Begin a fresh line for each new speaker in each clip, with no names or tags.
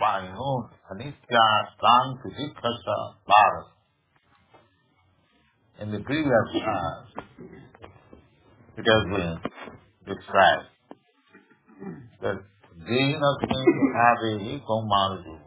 Payun Anitya Santi Kasa Bharat. In the previous class, it has been described that Dehina Abhi Komaru,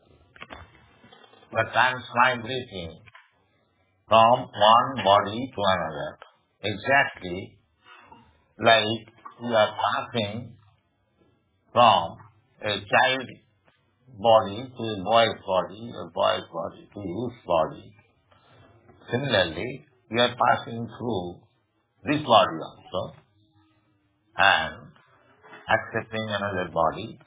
but transmigrating from one body to another, exactly like we are passing from a child body to a boy's body to youth's body. Similarly, we are passing through this body also and accepting another body.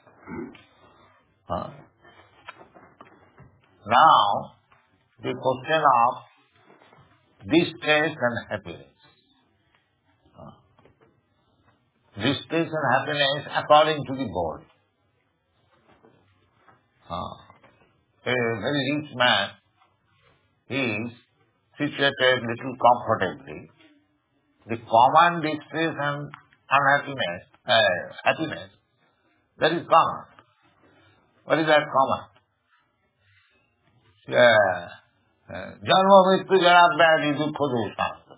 Now, the question of distress and happiness. Distress and happiness according to the body. A very rich man is situated little comfortably. The common distress and unhappiness, happiness, that is common. What is that common? Janma mrityu jara vyadhi dukkha doshanta.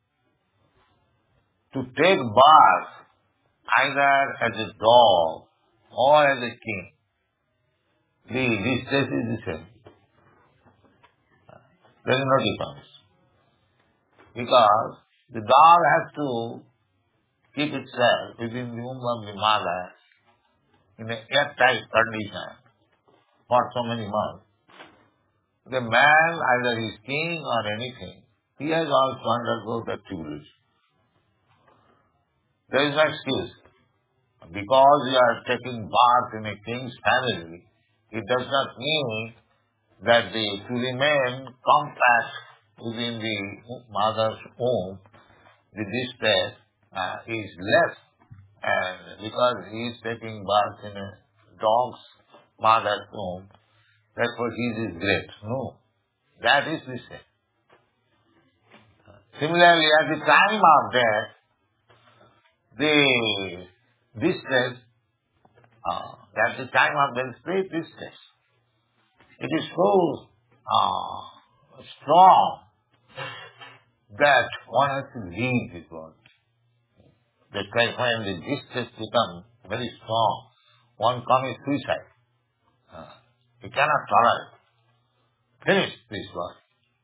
To take birth either as a dog or as a king, the distress is the same. There is no difference. Because the dog has to keep itself within the womb of the mother in an airtight condition for so many months. The man, either he is king or anything, he has also undergone that tribulation. There is no excuse. Because you are taking birth in a king's family, it does not mean that to remain compact within the mother's womb, the distress is less, and because he is taking birth in a dog's mother's womb, therefore he is great. No, that is the same. Similarly, at the time of death, the distress, at the time of death, great distress. It is so strong that one has to leave this world. That's why when the distress becomes very strong, one commits suicide. He cannot tolerate. Finish this world.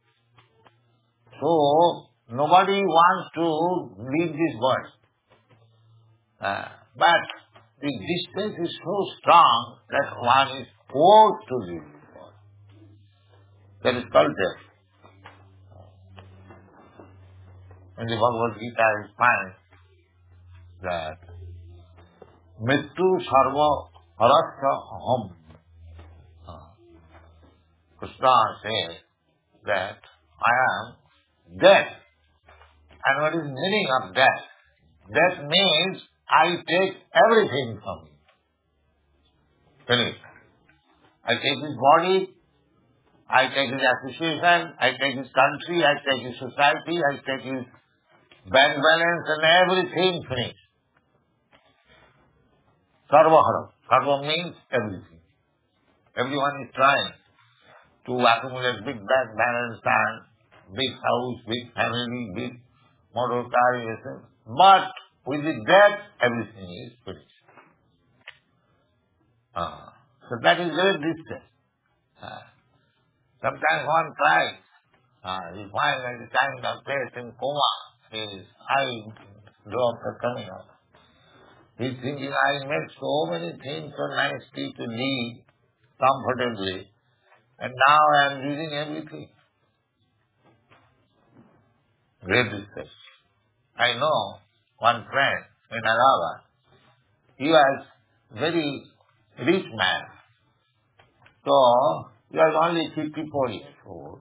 So, nobody wants to leave this world. But the distress is so strong that one is forced to leave this world. That is called death. In the Bhagavad Gita, you find that Mrityu sarva harasya aham. Krishna says that I am death. And what is the meaning of death? Death means I take everything from you. Finish. I take his body, I take his association, I take his country, I take his society, I take his bank balance and everything finished. Sarvahara. Sarva means everything. Everyone is trying to accumulate big bank balance and big house, big family, big motor car, etc. But with the death, everything is finished. So that is very distress. Sometimes one cries. You find at the time of death in coma, his eye drops are coming out. He's thinking, I made so many things so nicely to live comfortably, and now I am losing everything. Great distress. I know one friend in Allahabad. He was very rich man. So, he was only 54 years old.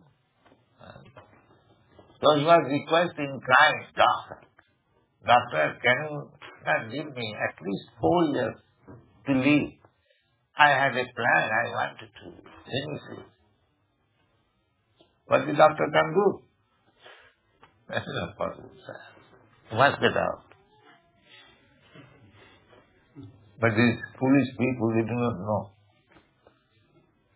So he was requesting, crying, Doctor, can you not give me at least 4 years to live? I had a plan, I wanted to finish it. What the doctor can do? That's not possible, sir. You must get out. But these foolish people, they do not know.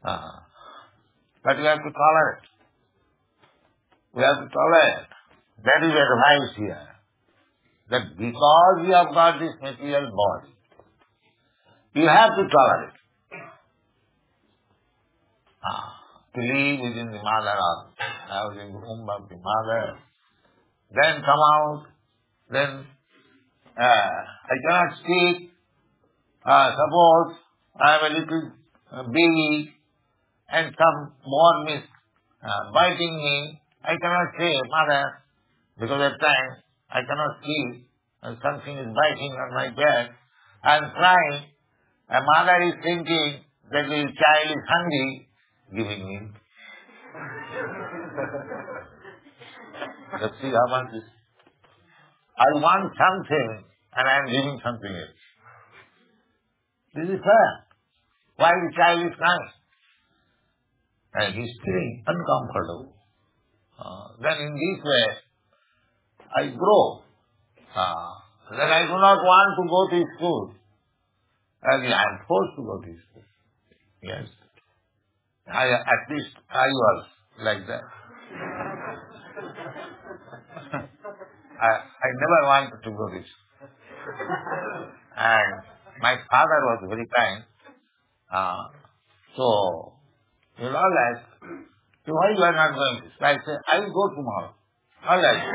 Ah. But we have to tolerate. We have to tolerate. That is advice here. That because you have got this material body, you have to tolerate. To live within the mother or within the womb of the mother, then come out, then I cannot speak. Suppose I am a little baby and some worm is biting me, I cannot say, Mother, because at times I cannot sleep and something is biting on my back. I am crying. A mother is thinking that the child is hungry, giving me. Let's see how much is. I want something and I am giving something else. This is fair. Why the child is crying? And he is feeling uncomfortable. Then in this way, I grow. Then I do not want to go to school. And I am forced to go to school. Yes. At least I was like that. I never wanted to go to school. And my father was very kind. So, you know, like, so why you are not going to school? I said, I will go tomorrow. All right.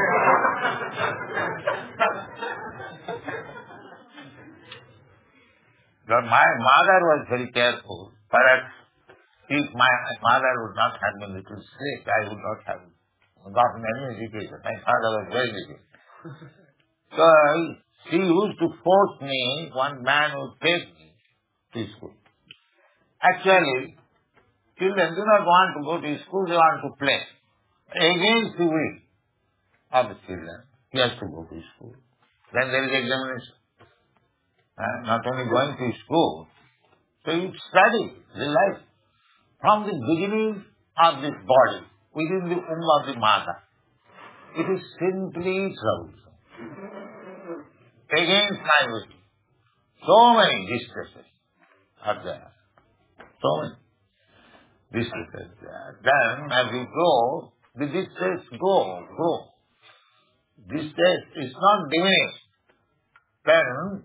But my mother was very careful. Perhaps if my mother would not have been a little sick, I would not have gotten any education. My father was very educated. So she used to force me, one man would take me to school. Actually, children do not want to go to school, they want to play. Against the will of the children, he has to go to school. Then there is examination. Not only going to school, so you study the life from the beginning of this body, within the womb of the mother. It is simply troublesome. Against my will. So many distresses are there. So many distresses there. Then as we grow, the distress grow. Distress is not diminished. Then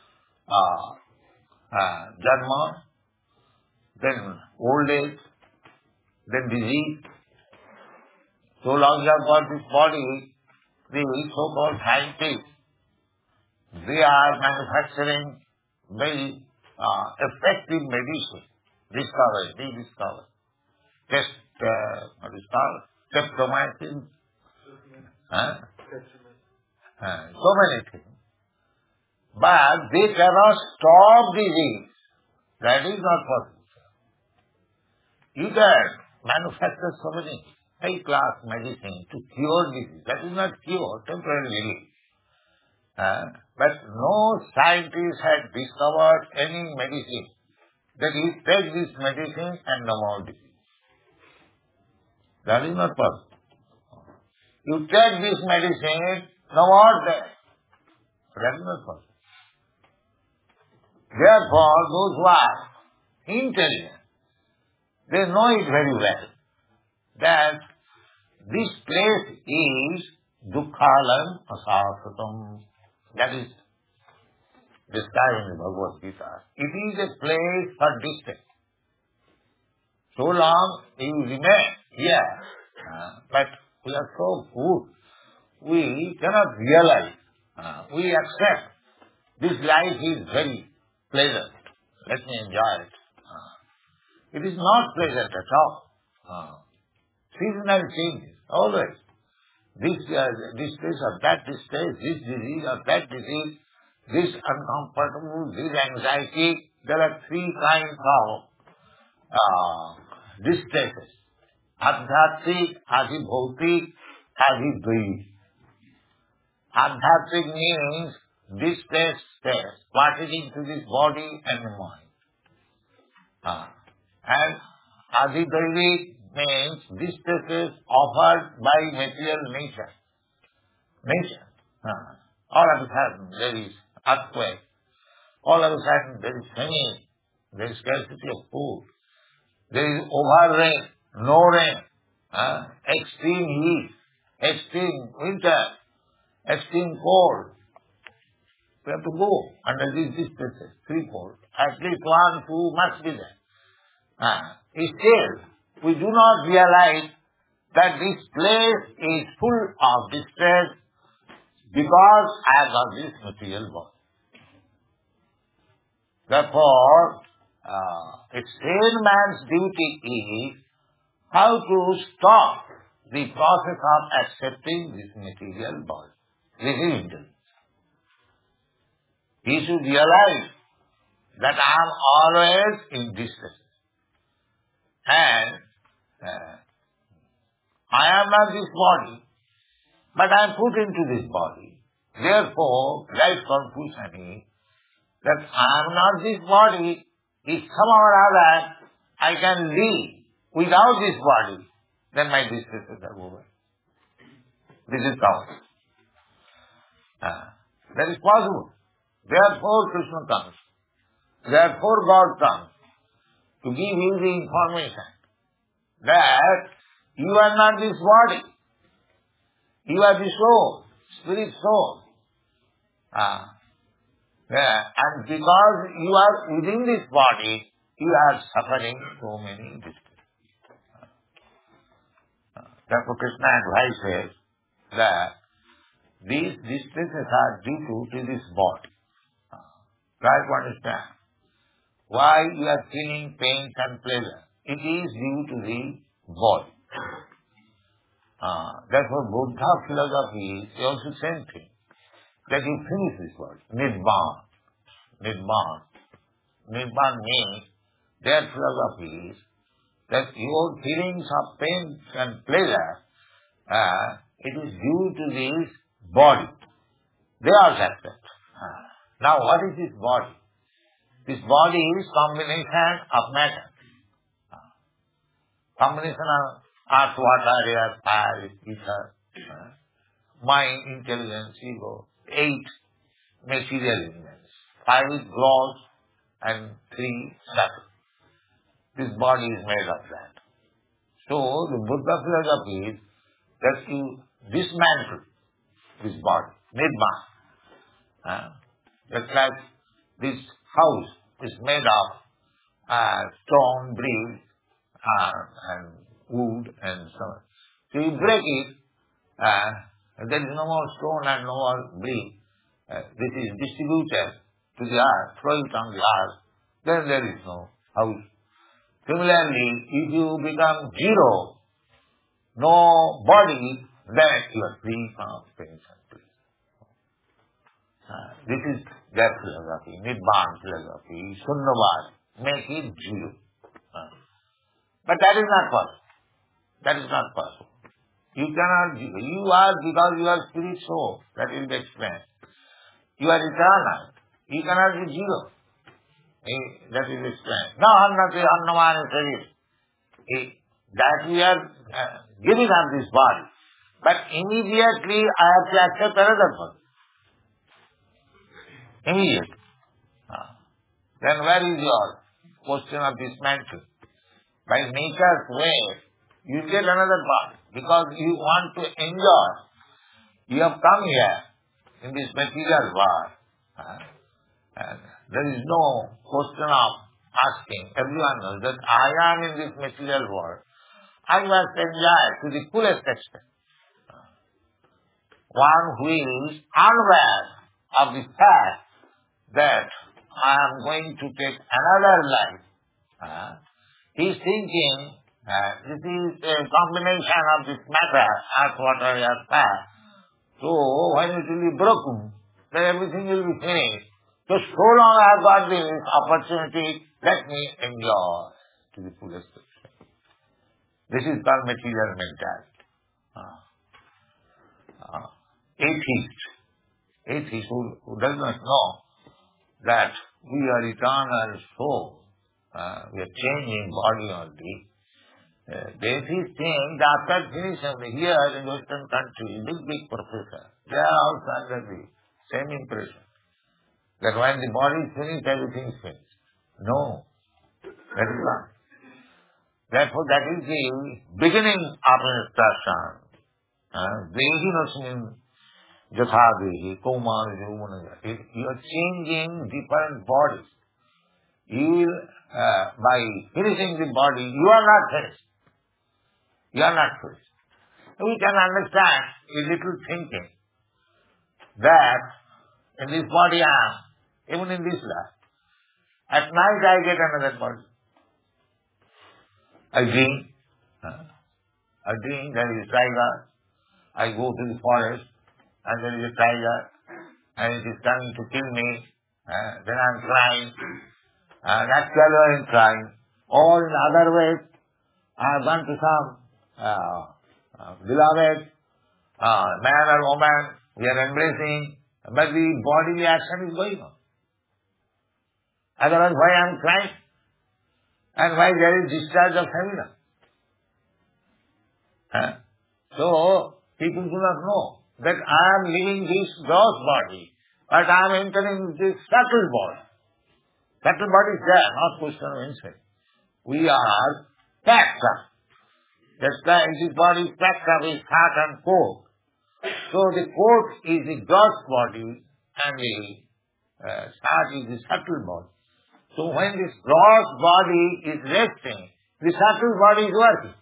Dharma, then old age, then disease. So long you have got this body, the so-called scientists, they are manufacturing very effective medicine. They discover. Streptomycin, so many things. But they cannot stop disease. That is not possible. You can manufacture so many high-class medicine to cure disease. That is not cure, temporary relief. But no scientist had discovered any medicine that you take this medicine and no more disease. That is not possible. You take this medicine, no more death. That is not possible. Therefore, those who are intelligent, they know it very well that this place is Dukkhalam Asasatam. That is described in the Bhagavad Gita. It is a place for distance. So long you remain here, but we are so good, we cannot realize. We accept this life is very pleasant. Let me enjoy it. It is not pleasant at all. Seasonal changes, always. This distress or that distress, this disease or that disease, this uncomfortable, this anxiety. There are three kinds of distresses. Adhyatmic, adhibhautik, adhidvaidik. Adhyatmic means distress, pertaining to this body and the mind. And adhidvaidik means distresses offered by material nature. All of a sudden there is earthquake. All of a sudden there is famine. There is scarcity of food. There is over rain, no rain, extreme heat, extreme winter, extreme cold. We have to go under these distances, threefold. At least 1, 2 must be there. Still, we do not realize that this place is full of distress because as of this material body. Therefore, a sane man's duty is how to stop the process of accepting this material body. This is intelligence. He should realize that I am always in distress. And I am not this body, but I am put into this body. Therefore, right conclusion is that I am not this body. If somehow or other I can live without this body, then my distresses are over. This is possible. That is possible. Therefore Krishna comes. Therefore God comes to give you the information that you are not this body. You are the soul, spirit soul. And because you are within this body, you are suffering so many distresses. Therefore Krishna advises that these distresses are due to this body. Try to understand why you are feeling pain and pleasure. It is due to the body. Therefore Buddha philosophy is also same thing. That you finish this body. Nibbana. Nibbana. Nibbana means their philosophy is that your feelings of pain and pleasure, it is due to this body. They are accept. Now what is this body? This body is combination of matter. Combination of earth, water, air, fire, ether, mind, intelligence, ego, 8 material elements, 5 is gross and 3 subtle. This body is made of that. So the Buddha philosophy is that you dismantle this body, Nibbana. Just like this house is made of stone, brick, and wood and so on. So you break it, there is no more stone and no more brick. This is distributed to the earth, throw it on the earth, then there is no house. Similarly, if you become zero, no body, then you are free from pain and pleasure. This is their philosophy, Nibbana philosophy, Sunnavad, make it zero. But that is not possible. That is not possible. You cannot, you are, because you are spirit soul, that will be explained. You are eternal. You cannot be zero. That is explained. No, Annaman is that we are giving up this body. But immediately I have to accept another body. Immediately. Then where is your question of dismantling? By nature's way, you get another body because you want to enjoy. You have come here in this material world. And there is no question of asking. Everyone knows that I am in this material world. I must enjoy to the fullest extent. One who is unaware of the fact that I am going to take another life, he is thinking this is a combination of this matter, earth, water, air, fire. So when it will be broken, then everything will be finished. So long I have got this opportunity, let me enjoy to the fullest extent. This is called material mentality. Atheist who does not know that we are eternal soul, we are changing body only. The atheist think that after finishing here in Western country, big professor, they are also under the same impression. That when the body is finished, everything is finished. No, that is not. Therefore, that is the beginning of instruction. Dehi nosmin jatha dehi, kauman yomana. You are changing different bodies. You will, by finishing the body, you are not finished. You are not finished. We can understand a little thinking that in this body I am, even in this life. At night I get another body. I dream. I dream there is a tiger. I go to the forest and there is a tiger and it is coming to kill me. Then I am crying. Naturally I am crying. Or in other ways, I have gone to some beloved man or woman. We are embracing. But the bodily action is going on. Otherwise, why I am crying? And why there is discharge of happiness? So, people do not know that I am leaving this gross body, but I am entering this subtle body. Subtle body is there, not question of inside. We are packed up. That's why this body is packed up with heart and coat. So the coat is the gross body and the heart is the subtle body. So when this gross body is resting, the subtle body is working.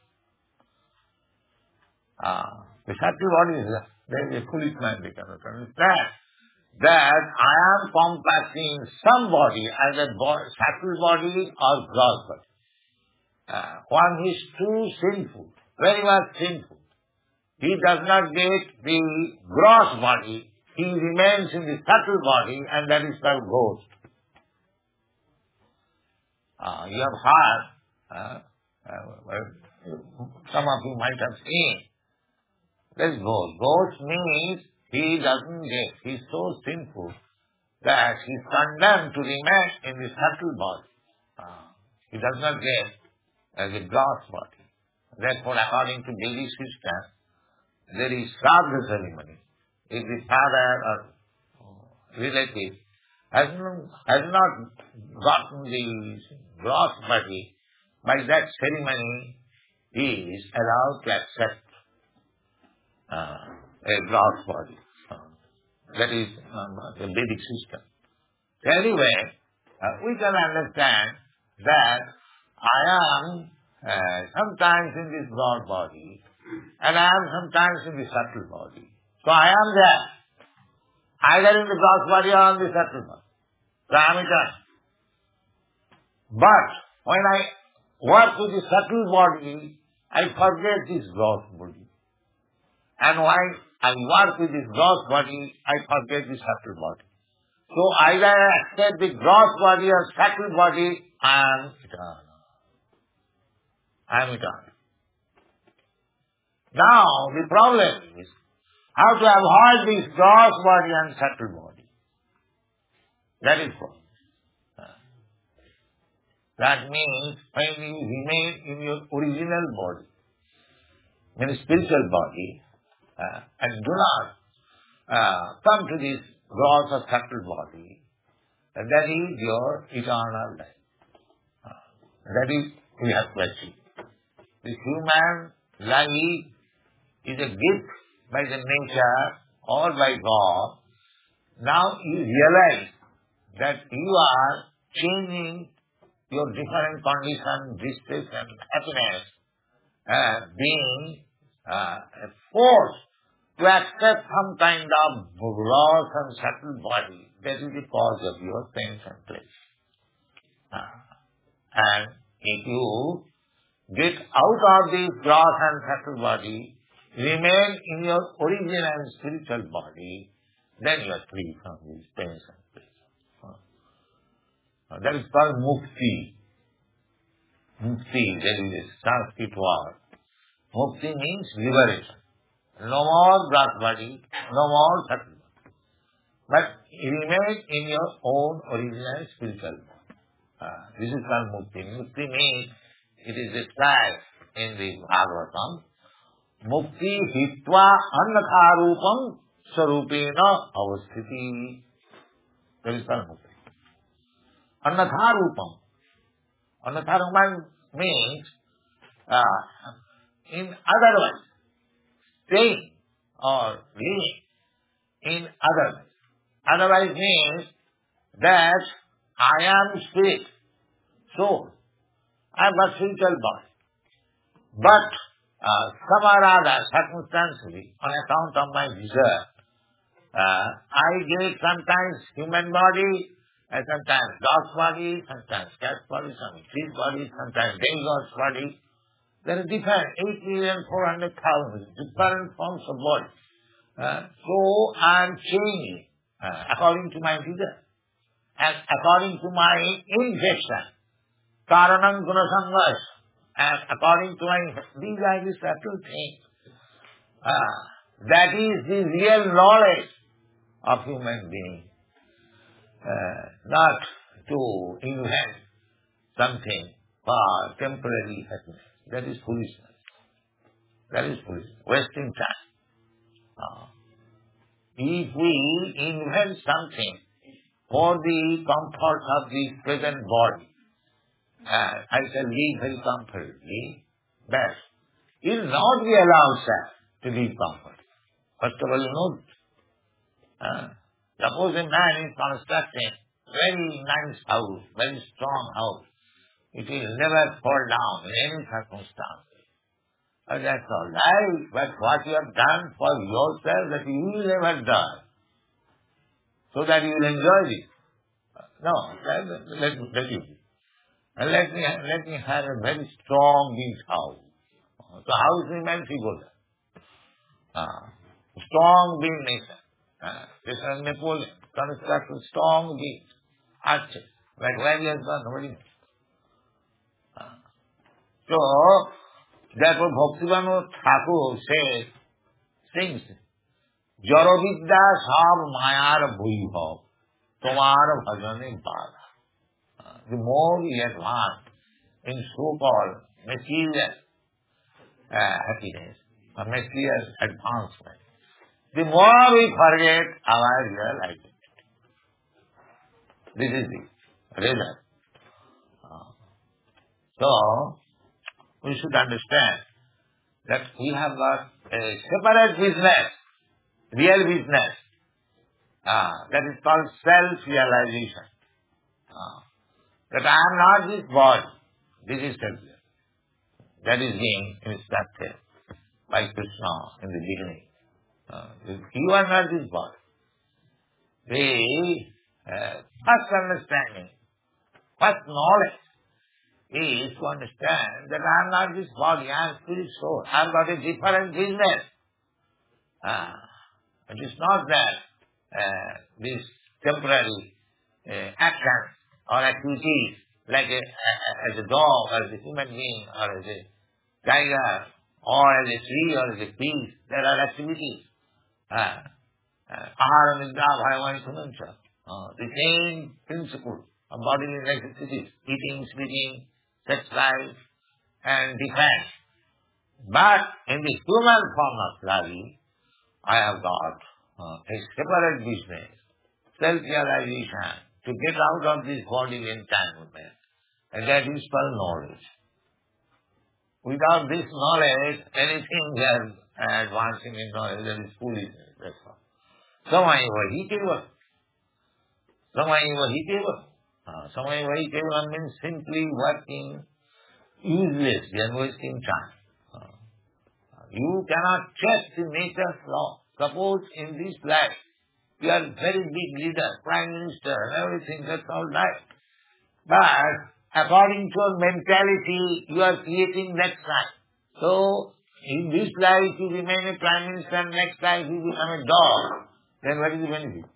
The subtle body is there is a foolish man they cannot understand that I am compacting some body, either subtle body or gross body. One who is too sinful, very much sinful. He does not get the gross body, he remains in the subtle body and that is called ghost. You have heard, some of you might have seen, there is ghost. Ghost means he doesn't get, he is so sinful that he is condemned to remain in the subtle body. He does not get the gross body. Therefore, according to Vedic system, there is Shraddha ceremony. If the father or relative has not gotten the gross body, by that ceremony he is allowed to accept a gross body. That is the Vedic system. So anyway, we can understand that I am sometimes in this gross body and I am sometimes in the subtle body. So I am there, either in the gross body or in the subtle body. So I am eternal. But when I work with the subtle body, I forget this gross body. And when I work with this gross body, I forget the subtle body. So either I accept the gross body or subtle body, I am eternal. I am eternal. Now, the problem is how to avoid this gross body and subtle body. That is problem. That means when you remain in your original body, in a spiritual body, and do not come to this gross or subtle body, that is your eternal life. That is, we have to achieve. The human life is a gift by the nature or by God. Now you realize that you are changing your different conditions, distress and happiness, being forced to accept some kind of gross and subtle body. That is the cause of your pains and pleasure. And if you get out of this gross and subtle body, remain in your original spiritual body, then you are free from these pains and pleasure. That is called mukti. Mukti, there is a Sanskrit word. Mukti means liberation. No more gross body, no more subtle body. But remain in your own original spiritual body. This is called mukti. Mukti means, it is described in the Bhagavatam, mukti hitva annatharupam sarupena avasthiti. That is called mukti. Annatharupam. Annatharupam means, in other words, staying or living in other ways. Otherwise means that I am spirit, soul. I am a physical body. But some or other circumstantially, on account of my desire, I get sometimes human body, and sometimes dog's body, sometimes cat's body, sometimes fish body, sometimes demigod's body. There are different 8,400,000 different forms of body. So I am changing according to my desire and according to my injection. Karanam gunasangas. And according to my, these are the subtle things. That is the real knowledge of human being. Not to invent something for temporary happiness. That is foolishness. That is foolishness. Wasting time. If we invent something for the comfort of the present body, I shall live very comfortably, best. It will not be allowed, sir, to live comfortably. First of all, you know, suppose a man is constructing very nice house, very strong house. It will never fall down in any circumstance. That's all right, but what you have done for yourself, that you will never die, so that you will enjoy it. No, let you be. And let me have a very strong big house. So house remains equal. Strong big nation. This is Napoleon. Constructed strong big arches. But where he has gone, nobody knows. So, therefore Bhaktivinoda Thakur sings, Jaravidya sab mayar bhuibhav, tomar bhajane bada. The more we advance in so-called material happiness or material advancement, the more we forget our real identity. This is the result. So, we should understand that we have got a separate business, real business, that is called self-realization. That I am not this body. This is self-realization. That is being instructed by Krishna in the beginning. You are not this body. The first understanding, first knowledge is to understand that I am not this body, I am spirit soul. I have got a different business. It is not that this temporary actions or activities like as a dog or as a human being or as a tiger or as a tree or as a fish, there are activities. Ahara, nidra, bhayavani, sunancha. The same principle of bodily necessities, eating, sleeping, sex life, and defense. But in the human form of life, I have got a separate business, self-realization, to get out of this bodily entanglement. And that is called knowledge. Without this knowledge, anything we are advancing in knowledge, that is foolishness, that's all. Samayeva hiteva. Samayeva hiteva. Samayeva hiteva means simply working uselessly and wasting time. You cannot check the nature's law. Suppose in this life, you are very big leader, prime minister and everything, that's all right. But according to your mentality, you are creating next life. So, in this life you remain a prime minister and next life you become a dog. Then what is the benefit?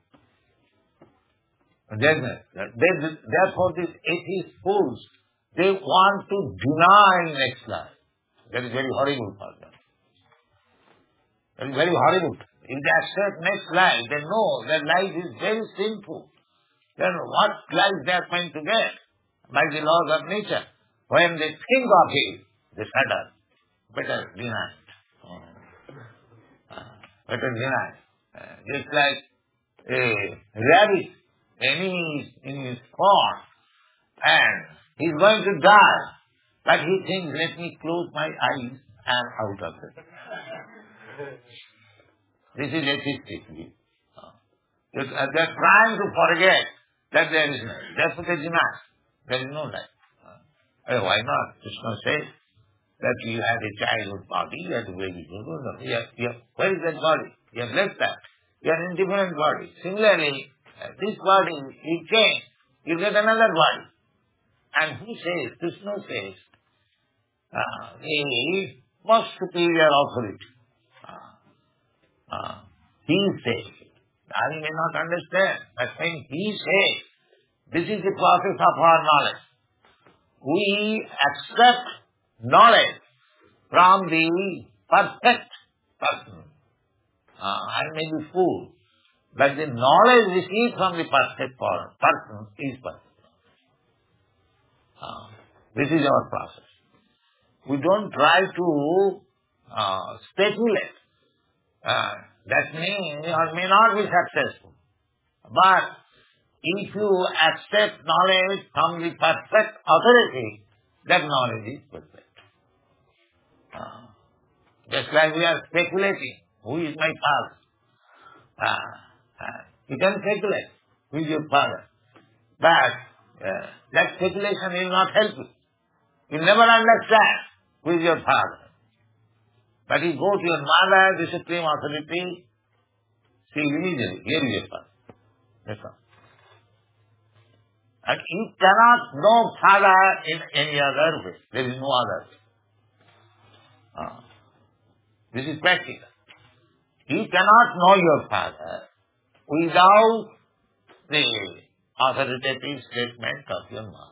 Therefore these atheist fools, they want to deny next life. That is very horrible for them. That is very horrible. If they accept next life, they know that life is very sinful. Then what life they are going to get by the laws of nature? When they think of it, they shudder. Better deny it. Better deny it. Just like a rabbit, enemy is in his form, and he is going to die. But he thinks, let me close my eyes and out of it. This is atheistic view. They're trying to forget that there is no. Therefore they deny. There is no life. Why not? Krishna says that you had a childhood body, you had a baby. Where is that body? You have left that. You are in different body. Similarly, this body will change. You get another body. And who says? Krishna says, the most superior authority. He says. I may not understand, but when he says, this is the process of our knowledge. We accept knowledge from the perfect person. I may be fool, but the knowledge received from the perfect person is perfect. This is our process. We don't try to speculate. That may or may not be successful. But if you accept knowledge from the perfect authority, that knowledge is perfect. Just like we are speculating, who is my father? You can speculate, who is your father? But that speculation will not help you. You never understand who is your father. But you go to your mother, the supreme authority, she will immediately, here is your father. That's all. And you cannot know father in any other way. There is no other way. This is practical. You cannot know your father without the authoritative statement of your mother.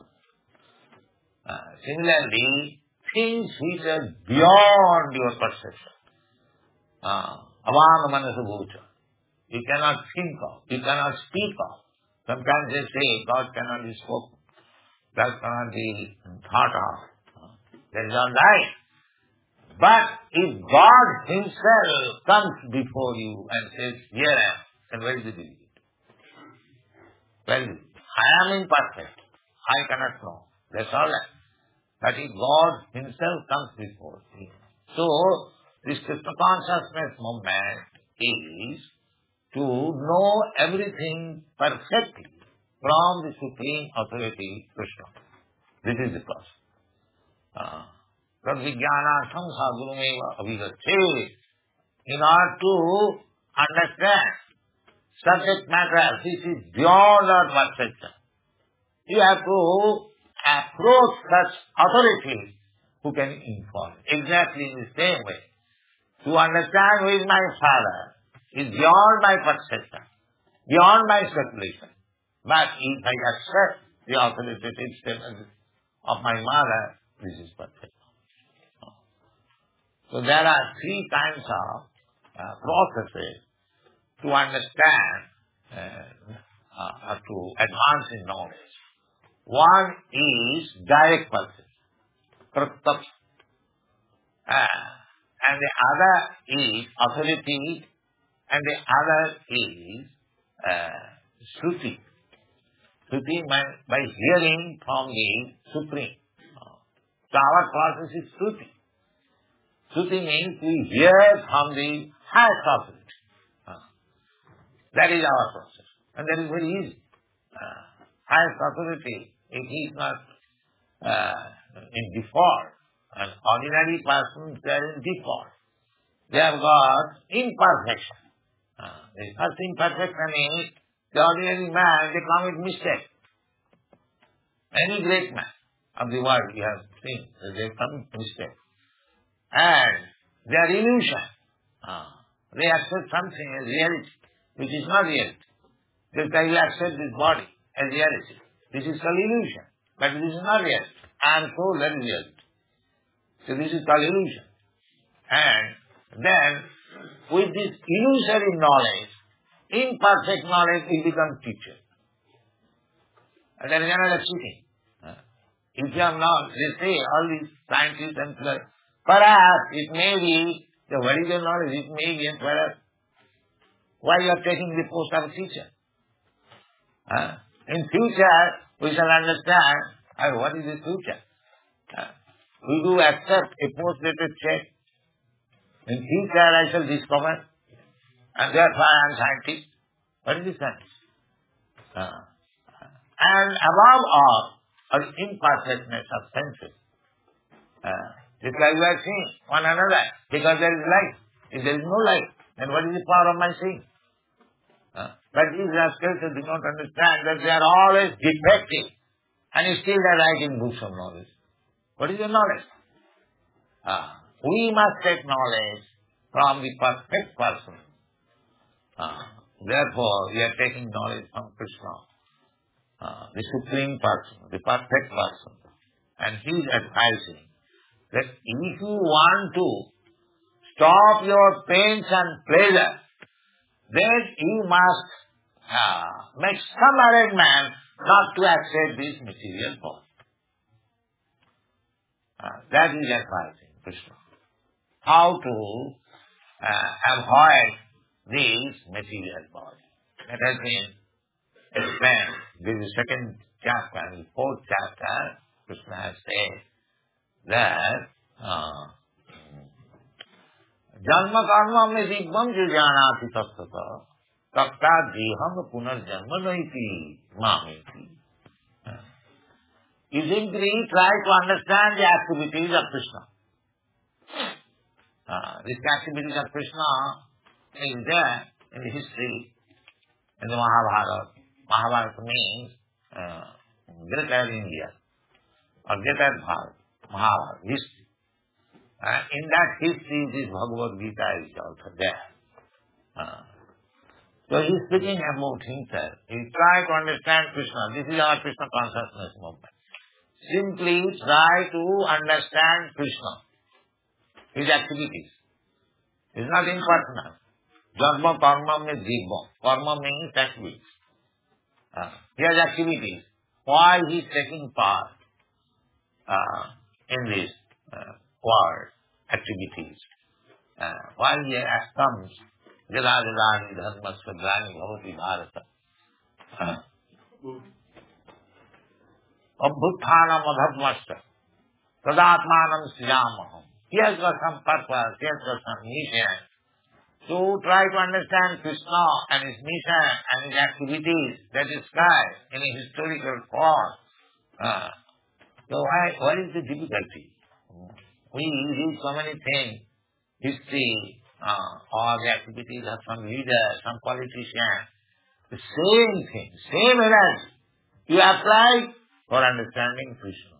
Similarly, things which are beyond your perception. Avana manasa bhuta. You cannot think of, you cannot speak of. Sometimes they say God cannot be spoken, God cannot be thought of. That is all right. But if God himself comes before you and says, here I am, then where is the belief? Well, I am imperfect. I cannot know. That's all right. But if God himself comes before you. So, this Krishna consciousness movement is to know everything perfectly from the supreme authority, Krishna. This is the process. Tadvijnanartham sadgurumeva abhigaccheti. In order to understand subject matter, this is beyond our perception. You have to approach such authority who can inform. Exactly in the same way. To understand who is my father is beyond my perception, beyond my speculation. But if I accept the authoritative statement of my mother, this is perfect. So there are three kinds of processes to understand or to advance in knowledge. One is direct perception, pratyaksh, and the other is authority, and the other is shruti. Shruti by hearing from the Supreme. So our process is shruti. Shruti means we hear from the highest authority. That is our process. And that is very easy. Highest authority, if he is not in default, an ordinary person, they are in default. They have got imperfection. The first imperfection is the ordinary man, they commit mistake. Any great man of the world you have seen, they commit mistake. And they are illusion. They accept something as reality, which is not reality. Just I will accept this body as reality. This is called illusion. But this is not reality. I am soul, that is reality. So this is called illusion. And then, with this illusory knowledge, imperfect knowledge will become teacher. And that is another cheating. If you are not, they say, all these scientists and philosophers, perhaps it may be, the what is your knowledge, it may be, and perhaps, why you are taking the post of a teacher? In future, we shall understand what is the future. We do accept a post-dated check. In future I shall discover, and therefore I am scientist. What is the science? And above all, our imperfectness of senses. Just like we are seeing one another, because there is light. If there is no light, then what is the power of my seeing? But these rascals do not understand that they are always defective, and still they are writing books of knowledge. What is your knowledge? We must take knowledge from the perfect person. Therefore, we are taking knowledge from Krishna, the supreme person, the perfect person. And he is advising that if you want to stop your pains and pleasure, then you must make some arrangement not to accept this material body. That is advising Krishna. How to avoid this material body. That has been explained. This is the second chapter, and the fourth chapter, Krishna has said that Janma karma me dibbam jo janati tattva takta deham punarjanma naiti mameti. You simply try to understand the activities of Krishna. These activities of Krishna is there in the history, in the Mahabharata. Mahabharata means greater India, or greater Bharat, Mahabharata, history. In that history, this Bhagavad Gita is also there. So he is speaking about himself. He tries to understand Krishna. This is our Krishna consciousness movement. Simply try to understand Krishna, his activities. It is not impersonal. Dharma karma me dibba. Karma means activities. He has activities. Why he is taking part in this world activities? Why he comes? Jada jadani dharma svadrani bhavati bharata. Abhuthanam adharmasta. Tadatmanam srijamaham. He has got some purpose, he has got some mission. So try to understand Krishna and his mission and his activities that is described in a historical form. So what is the difficulty? We read so many things, history, or the activities of some leader, some politician. The same thing, same energy you apply for understanding Krishna.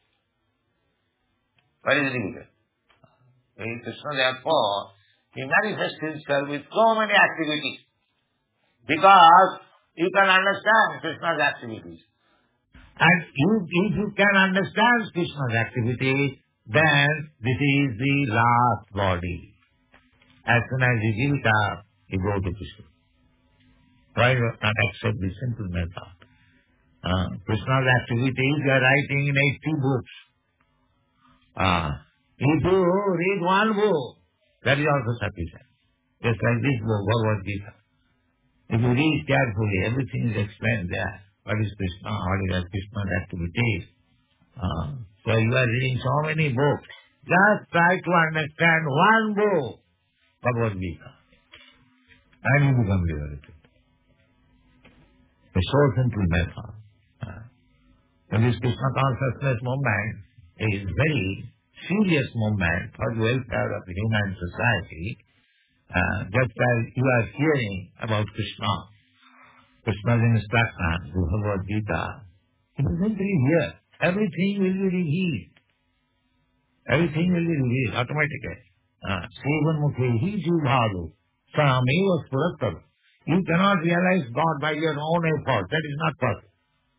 What is the difficulty? Krishna, therefore, he manifests himself with so many activities, because you can understand Krishna's activities. And if you can understand Krishna's activities, then this is the last body. As soon as you give it up, you go to Krishna. Why not accept the simple method? Krishna's activities you are writing in 80 books. If you read one book, that is also sufficient. Just like this book, Bhagavad Gita. If you read carefully, everything is explained there. What is Krishna? What is Krishna's activities? So you are reading so many books. Just try to understand one book, Bhagavad Gita, and you become liberated. A so simple method. So this Krishna consciousness movement is very serious movement for the welfare of the human society. Just as you are hearing about Krishna, Krishna's instruction, the Bhagavad Gita, it is simply here. Everything will be revealed. Everything will be revealed automatically. Sevan mukhehi jivhadu sameva spurattava. You cannot realize God by your own effort. That is not possible.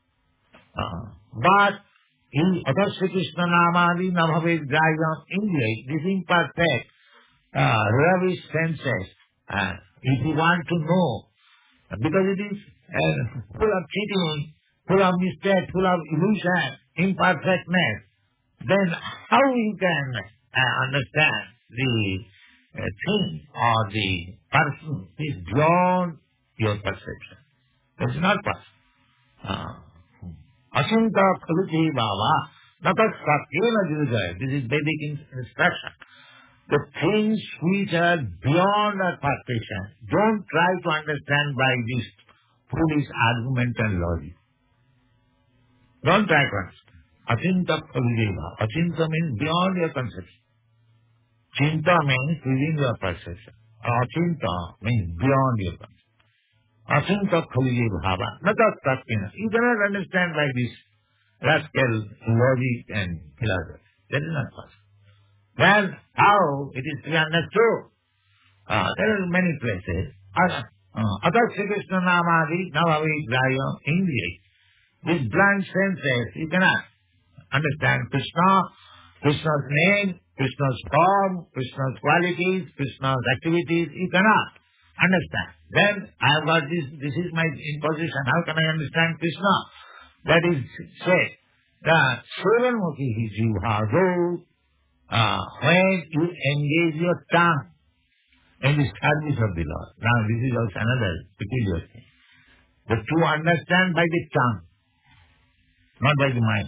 But in Adasya Krishna Namadi Nabhavet Jayam English, this imperfect, rubbish senses, if you want to know, because it is full of cheating, full of mistake, full of illusion, imperfectness, then how you can understand the thing or the person is beyond your perception. That is not possible. Asinta Kaluti Baba Natat satyena jivijaya. This is Vedic instruction. The things which are beyond our perception, don't try to understand by this foolish argument and logic. Don't try to understand. Achinta khalijeva. Achinta means beyond your conception. Chinta means within your perception. Achinta means beyond your conception. Achinta khalijeva bhava. Natat tatvina. You cannot understand by this rascal logic and philosophy. That is not possible. Then how it is to be understood? There are many places. Atat Sri Krishna Namadi Navavi Graya Indriya. With blind senses, you cannot understand Krishna, Krishna's name, Krishna's form, Krishna's qualities, Krishna's activities. You cannot understand. Then I have got this is my imposition. How can I understand Krishna? That is said. The Swaramukhi Jivhado, when you engage your tongue in the service of the Lord. Now this is also another peculiar thing. But to understand by the tongue, not by the mind.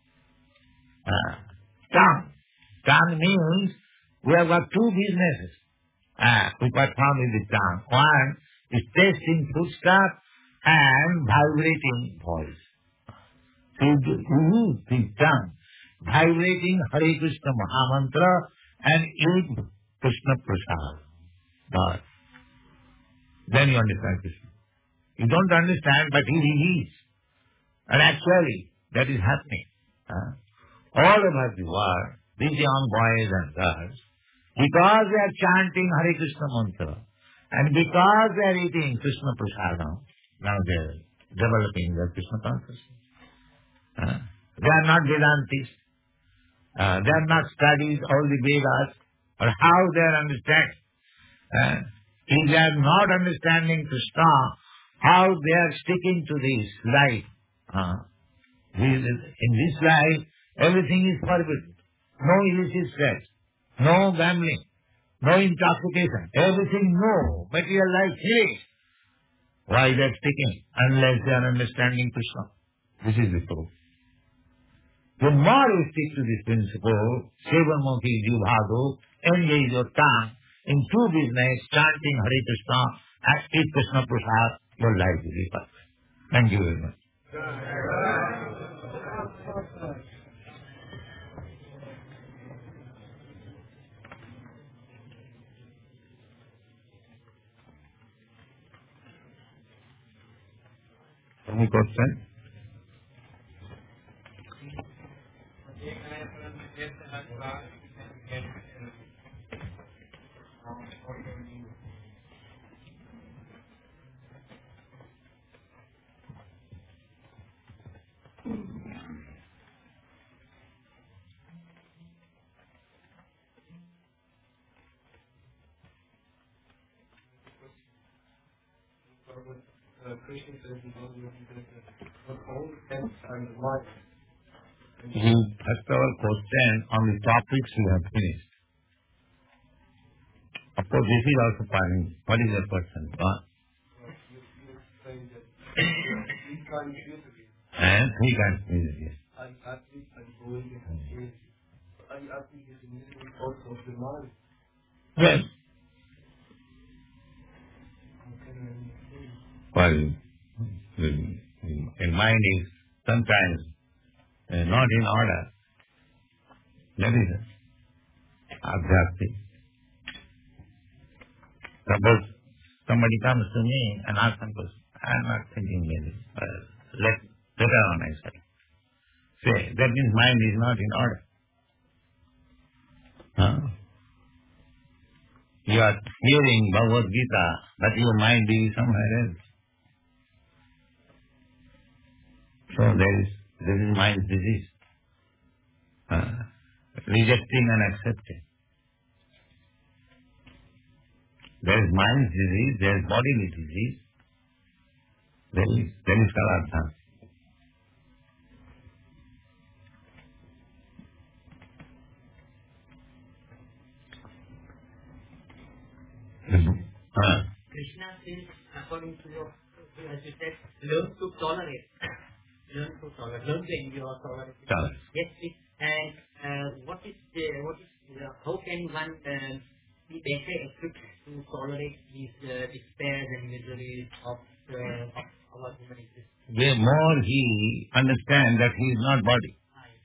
Tongue. Tongue means we have got two businesses we perform with the tongue. One is tasting foodstuff and vibrating voice. So you use the tongue, vibrating Hare Krishna Mahamantra and eat Krishna Prasad. But then you understand Krishna. You don't understand, but he is. And actually, that is happening. All over the world, these young boys and girls, because they are chanting Hare Krishna mantra, and because they are eating Krishna Prasadam, now they are developing their Krishna consciousness. They are not Vedantis. They are not studied all the Vedas, or how they are understanding. If they are not understanding Krishna, how they are sticking to this life. In this life, everything is forbidden. No illicit sex, no gambling, no intoxication, everything no. Material life is. Why they are sticking? Unless they are understanding Krishna. This is the proof. The more you stick to this principle, Sevanmukhi Jivhado, engage your tongue in true business, chanting Hare Krishna, and eat Krishna Prasad, your life will be perfect. Thank you very much. Any question?
Krishna says in all sense and life.
First our question on the topics we have finished. Of course, this is also fine. What is your question?
You say that he can't use it.
And he can't use it.
Are you asking and going and saying? Are you asking is the music also of the mind?
Yes. Well, the mind is sometimes not in order. That is adhyastic. Suppose somebody comes to me and asks some question, I am not thinking really. Later on I say. Say, that means mind is not in order. You are hearing Bhagavad Gita, but your mind is somewhere else. So there is mind disease. Rejecting and accepting. There is mind disease, there is bodily disease. There is Kaladhan.
Krishna says, according to your, as you said, learn to tolerate. Learn to tolerate. Learn to endure tolerance.
Tolerance.
Yes, please. And how can one be better equipped to tolerate these despairs and miseries of our human existence?
The more he understands that he is not body,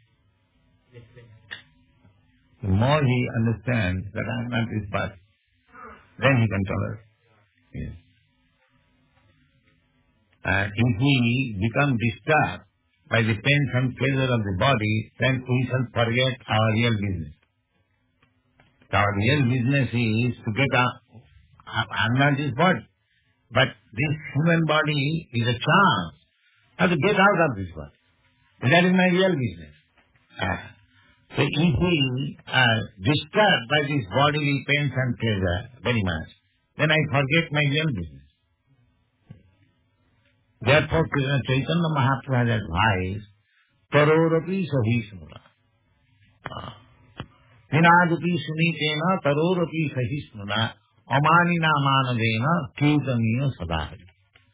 the more he understands that I am not this body, then he can tolerate. Yes. And if we become disturbed by the pains and pleasure of the body, then we shall forget our real business. Our real business is to get out. I'm not this body. But this human body is a chance. I have to get out of this body. That is my real business. So if we are disturbed by these bodily pains and pleasure very much, then I forget my real business. Therefore, Krishna Chaitanya Mahaprabhu has advised, Tarorapi Sahisnura. Vinadupi Sunitena Tarorapi Sahisnura Amanina Manavena Kirtaniya Sadahari.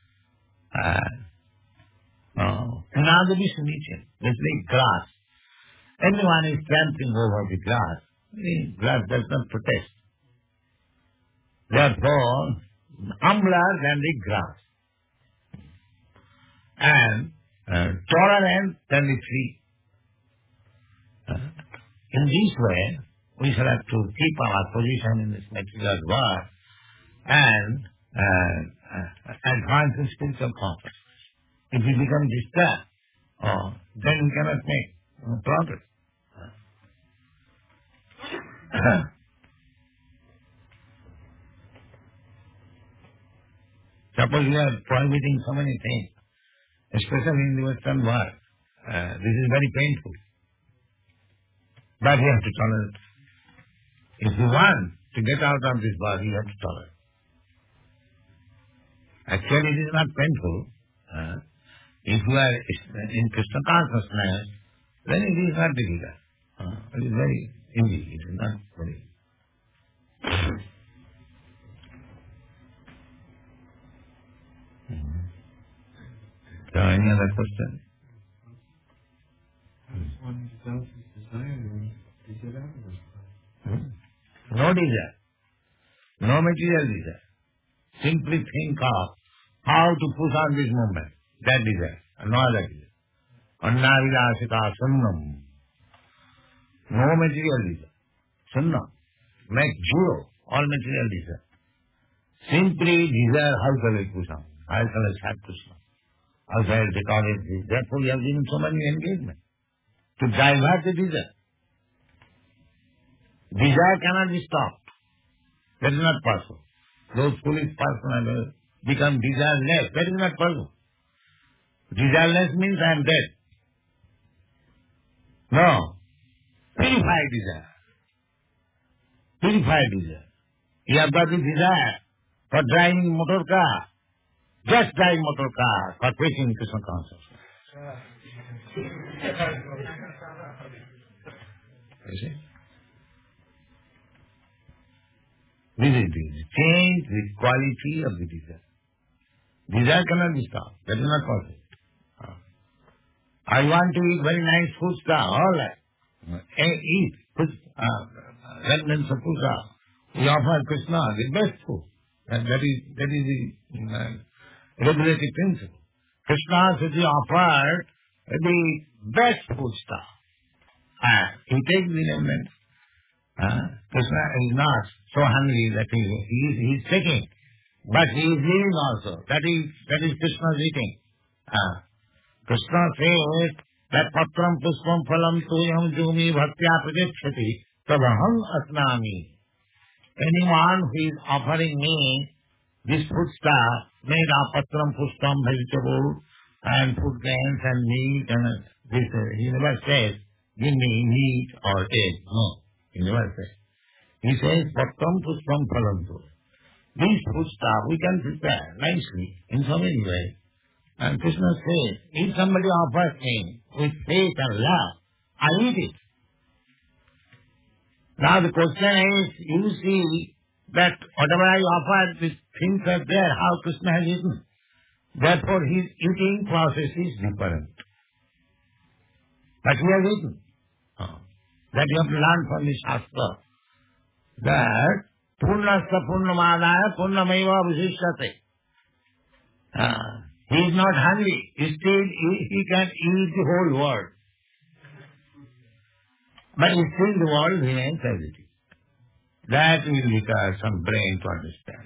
Vinadupi Sunitena. That's like grass. Anyone is trampling over the grass. The grass does not protest. Therefore, humbler than the grass. And tolerant than the tree. In this way, we shall have to keep our position in this material world and advance in spiritual consciousness. If we become disturbed, then we cannot make progress. Suppose we are prohibiting so many things, especially in the Western world. This is very painful. But you have to tolerate. If you want to get out of this body, you have to tolerate. Actually, it is not painful. If you are in Krishna consciousness, then it is not difficult. It is very easy. It is not very. So, any other question?
One without his desire, they get out of this place.
No desire. No material desire. Simply think of how to push on this movement. That desire. No other desire. Annavidasita sunnam. No material desire. Sunna. Make zero all material desire. Simply desire how shall I push on? How shall I start Krishna? How shall I take on this? Therefore you have given so many engagement. To divert the desire. Desire cannot be stopped. That is not possible. Those foolish persons become desireless. That is not possible. Desireless means I am dead. No. Purify desire. Purify desire. You have got the desire for driving motor car. Just drive motor car for preaching Krishna consciousness. You see? This is the change the quality of the desire. Desire cannot be stopped. That is not possible. I want to eat very nice food stuff. All right. Eat. Remnants of puja. We offer Krishna the best food. And that is the regulative principle. Krishna should be offered the best food stuff. He takes the remnants. Krishna is not so hungry that he is taking, but he is leaving also. That is Krishna's eating. Krishna says that patram puspam phalam tuyam jumi bhaktya pradikshati tabaham asnami. Anyone who is offering me this food stuff made of patram puspam, vegetable and food grains and meat and this, he never says, give me meat or egg. No. He never says. He says, patram puspam phalam tuyam. This food stuff we can prepare nicely in so many ways. And Krishna says, if somebody offers me with faith and love, I eat it. Now the question is, you see that whatever I offered, these things are there, how Krishna has eaten. Therefore his eating process is different. But he has eaten. That you have to learn from the Shastra. That Purnasya Purnamadaya Purnamaiva Vishishyate. He is not hungry. Still, he can eat the whole world. But still the world remains as it is. That will require some brain to understand.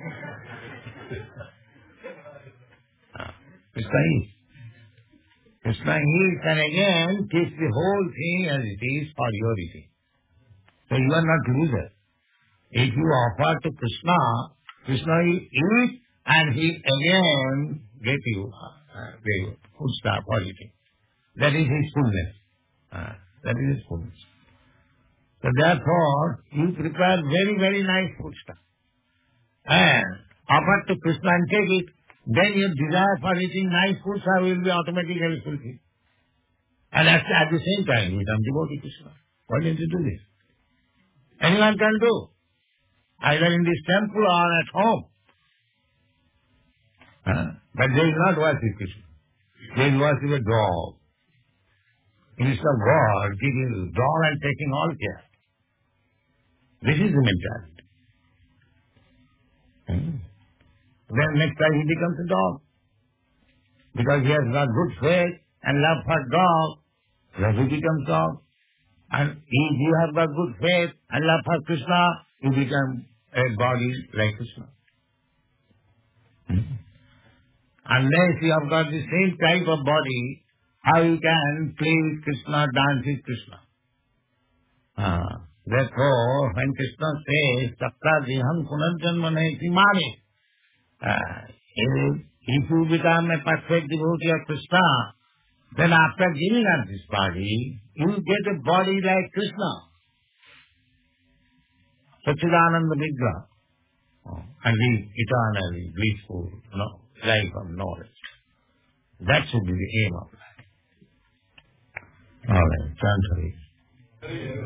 Krishna is. Krishna is, and again keeps the whole thing as it is for your eating. So you are not loser. If you offer to Krishna, Krishna will eat and he again get you food stuff for eating. That is his fullness. That is his fullness. So therefore, you prepare very, very nice food stuff. And offer to Krishna and take it, then your desire for eating nice food stuff will be automatically fulfilled. And at the same time, you become devotee to Krishna. Why don't you do this? Anyone can do. Either in this temple or at home. But they will not worship Krishna. They will worship a dog. Instead of God giving the dog and taking all care. This is the mentality. Then next time he becomes a dog. Because he has got good faith and love for dog, then he becomes dog. And if you have got good faith and love for Krishna, you become a body like Krishna. Unless you have got the same type of body, how you can play with Krishna, dance with Krishna? Therefore, when Krishna says, Sakkadiham punarjanma naiti mame, if you become a perfect devotee of Krishna, then after giving up this body, you get a body like Krishna. Sachidananda Vigraha. And live eternally blissful life of knowledge. That should be the aim of life. All right, chant Hare.